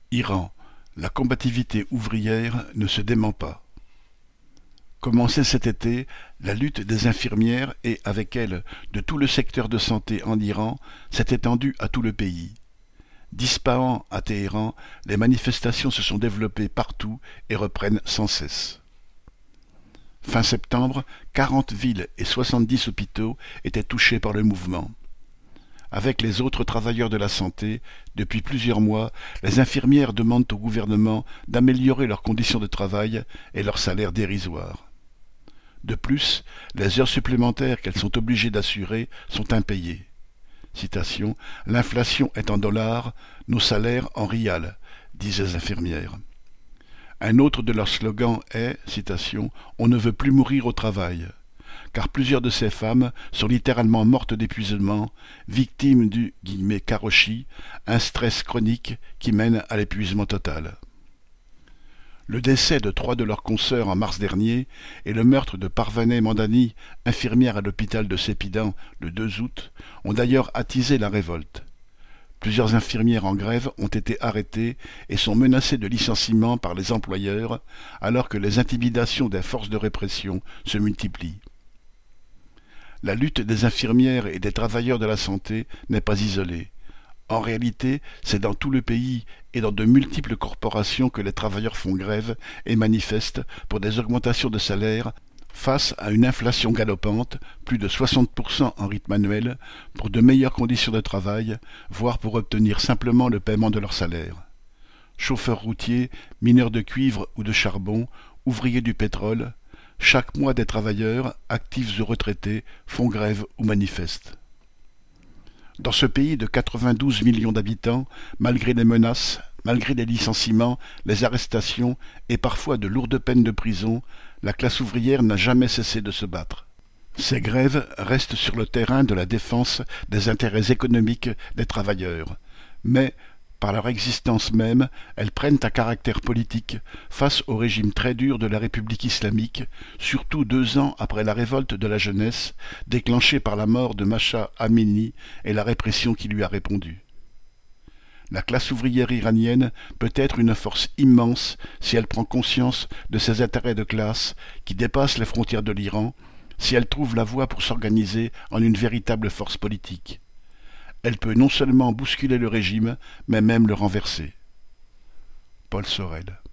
Iran, la combativité ouvrière ne se dément pas. Commencée cet été, la lutte des infirmières et, avec elle, de tout le secteur de santé en Iran s'est étendue à tout le pays. D'Ispahan à Téhéran, les manifestations se sont développées partout et reprennent sans cesse. Fin septembre, 40 villes et 70 hôpitaux étaient touchés par le mouvement. Avec les autres travailleurs de la santé, depuis plusieurs mois, les infirmières demandent au gouvernement d'améliorer leurs conditions de travail et leurs salaires dérisoires. De plus, les heures supplémentaires qu'elles sont obligées d'assurer sont impayées. Citation, « L'inflation est en dollars, nos salaires en rials », disent les infirmières. Un autre de leurs slogans est, citation, « On ne veut plus mourir au travail », car plusieurs de ces femmes sont littéralement mortes d'épuisement, victimes du « karoshi », un stress chronique qui mène à l'épuisement total. Le décès de 3 de leurs consoeurs en mars dernier et le meurtre de Parvaneh Mandani, infirmière à l'hôpital de Sépidan le 2 août, ont d'ailleurs attisé la révolte. Plusieurs infirmières en grève ont été arrêtées et sont menacées de licenciement par les employeurs alors que les intimidations des forces de répression se multiplient. La lutte des infirmières et des travailleurs de la santé n'est pas isolée. En réalité, c'est dans tout le pays et dans de multiples corporations que les travailleurs font grève et manifestent pour des augmentations de salaire face à une inflation galopante, plus de 60% en rythme annuel, pour de meilleures conditions de travail, voire pour obtenir simplement le paiement de leur salaire. Chauffeurs routiers, mineurs de cuivre ou de charbon, ouvriers du pétrole, chaque mois des travailleurs, actifs ou retraités, font grève ou manifestent. Dans ce pays de 92 millions d'habitants, malgré les menaces, malgré les licenciements, les arrestations et parfois de lourdes peines de prison, la classe ouvrière n'a jamais cessé de se battre. Ces grèves restent sur le terrain de la défense des intérêts économiques des travailleurs, mais, par leur existence même, elles prennent un caractère politique face au régime très dur de la République islamique, surtout 2 ans après la révolte de la jeunesse, déclenchée par la mort de Mahsa Amini et la répression qui lui a répondu. La classe ouvrière iranienne peut être une force immense si elle prend conscience de ses intérêts de classe qui dépassent les frontières de l'Iran, si elle trouve la voie pour s'organiser en une véritable force politique. Elle peut non seulement bousculer le régime, mais même le renverser. Paul Sorel.